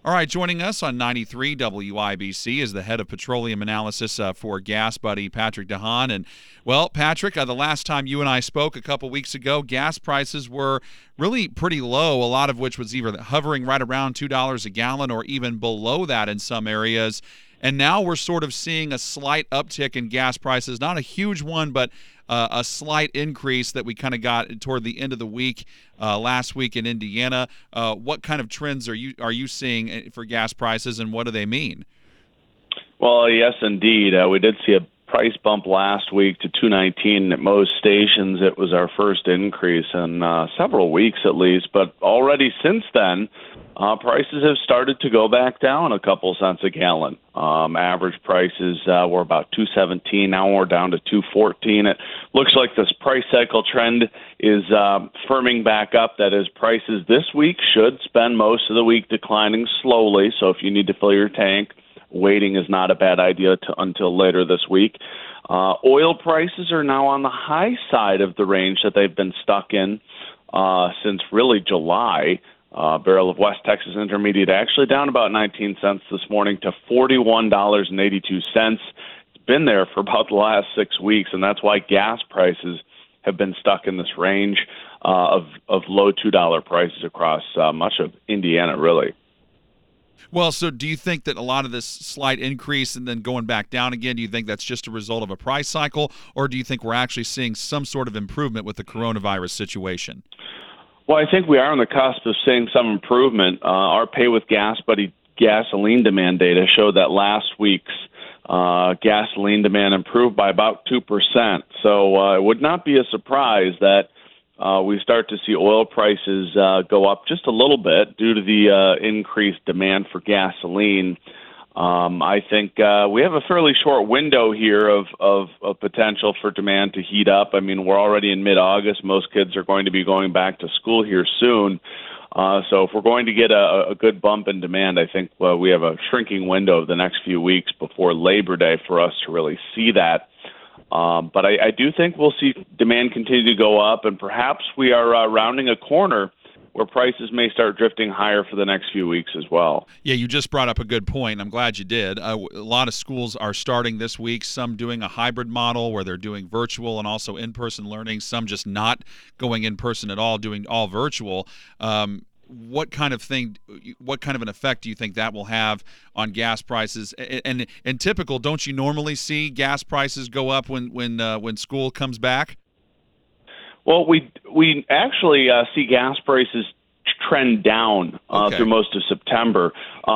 All right, joining us on 93 WIBC is the head of petroleum analysis for Gas Buddy, Patrick DeHaan. And, well, Patrick, the last time you and I spoke a couple weeks ago, gas prices were really pretty low, a lot of which was either hovering right around $2 a gallon or even below that in some areas. And now we're sort of seeing a slight uptick in gas prices, not a huge one, but a slight increase that we kind of got toward the end of the week last week in Indiana. What kind of trends are you seeing for gas prices, and what do they mean? Well, yes, indeed. We did see a price bump last week to $2.19 at most stations. It was our first increase in several weeks at least, but already since then, prices have started to go back down a couple cents a gallon. Average prices were about $2.17. Now we're down to $2.14. It looks like this price cycle trend is firming back up. That is, prices this week should spend most of the week declining slowly. So if you need to fill your tank, waiting is not a bad idea until later this week. Oil prices are now on the high side of the range that they've been stuck in since really July. Barrel of West Texas Intermediate actually down about 19 cents this morning to $41.82. It's been there for about the last 6 weeks, and that's why gas prices have been stuck in this range of low $2 prices across much of Indiana, really. Well, so do you think that a lot of this slight increase and then going back down again, do you think that's just a result of a price cycle, or do you think we're actually seeing some sort of improvement with the coronavirus situation? Well, I think we are on the cusp of seeing some improvement. Our Pay with Gas Buddy gasoline demand data showed that last week's gasoline demand improved by about 2%. So it would not be a surprise that we start to see oil prices go up just a little bit due to the increased demand for gasoline. I think we have a fairly short window here of potential for demand to heat up. I mean, we're already in mid-August. Most kids are going to be going back to school here soon. So if we're going to get a good bump in demand, I think we have a shrinking window of the next few weeks before Labor Day for us to really see that. But I do think we'll see demand continue to go up, and perhaps we are rounding a corner where prices may start drifting higher for the next few weeks as well. Yeah, you just brought up a good point. I'm glad you did. A lot of schools are starting this week, some doing a hybrid model where they're doing virtual and also in-person learning, some just not going in person at all, doing all virtual. What kind of an effect do you think that will have on gas prices? And typical, don't you normally see gas prices go up when school comes back? Well, we actually see gas prices trend down through most of September.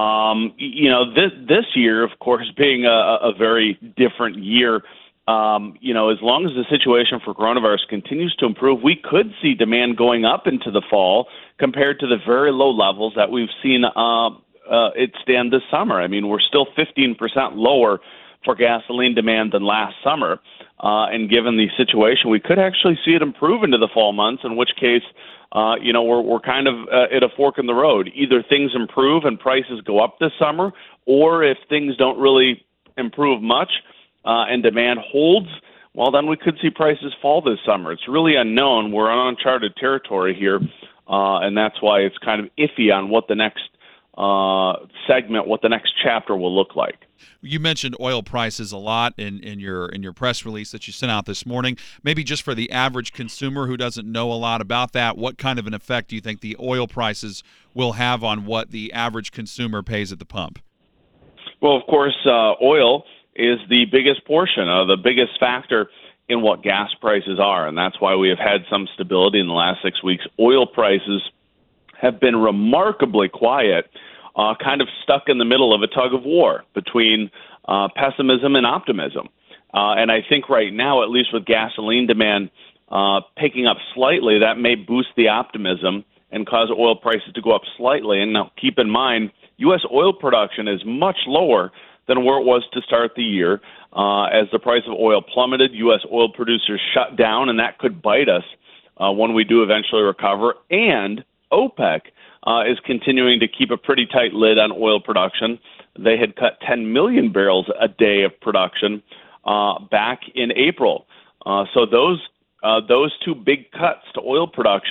This year, of course, being a very different year, as long as the situation for coronavirus continues to improve, we could see demand going up into the fall compared to the very low levels that we've seen it stand this summer. I mean, we're still 15% lower for gasoline demand than last summer. And given the situation, we could actually see it improve into the fall months, in which case, we're kind of at a fork in the road. Either things improve and prices go up this summer, or if things don't really improve much and demand holds, well, then we could see prices fall this summer. It's really unknown. We're on uncharted territory here, and that's why it's kind of iffy on what the next segment, what the next chapter will look like. You mentioned oil prices a lot in your press release that you sent out this morning. Maybe just for the average consumer who doesn't know a lot about that, what kind of an effect do you think the oil prices will have on what the average consumer pays at the pump? Well, of course, oil is the biggest portion, the biggest factor in what gas prices are, and that's why we have had some stability in the last 6 weeks. Oil prices have been remarkably quiet, kind of stuck in the middle of a tug of war between pessimism and optimism. And I think right now, at least with gasoline demand picking up slightly, that may boost the optimism and cause oil prices to go up slightly. And now keep in mind, U.S. oil production is much lower than where it was to start the year. As the price of oil plummeted, U.S. oil producers shut down, and that could bite us when we do eventually recover. And OPEC is continuing to keep a pretty tight lid on oil production. They had cut 10 million barrels a day of production back in April. So those two big cuts to oil production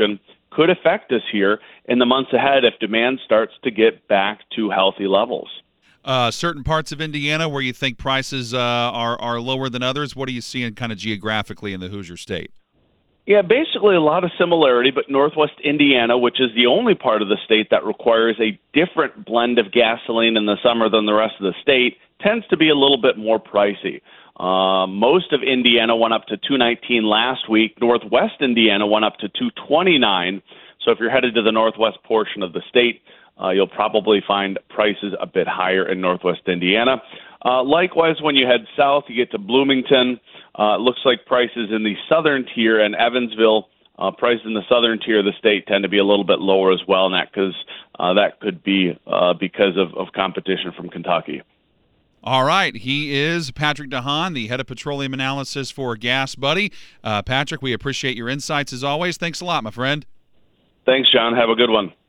could affect us here in the months ahead if demand starts to get back to healthy levels. Certain parts of Indiana where you think prices are lower than others, what are you seeing kind of geographically in the Hoosier State? Yeah, basically a lot of similarity, but Northwest Indiana, which is the only part of the state that requires a different blend of gasoline in the summer than the rest of the state, tends to be a little bit more pricey. Most of Indiana went up to $2.19 last week. Northwest Indiana went up to $2.29. So if you're headed to the northwest portion of the state, you'll probably find prices a bit higher in Northwest Indiana. Likewise, when you head south, you get to Bloomington. It looks like prices in the southern tier and Evansville, prices in the southern tier of the state tend to be a little bit lower as well, and that could be because of competition from Kentucky. All right. He is Patrick DeHaan, the head of petroleum analysis for Gas Buddy. Patrick, we appreciate your insights as always. Thanks a lot, my friend. Thanks, John. Have a good one.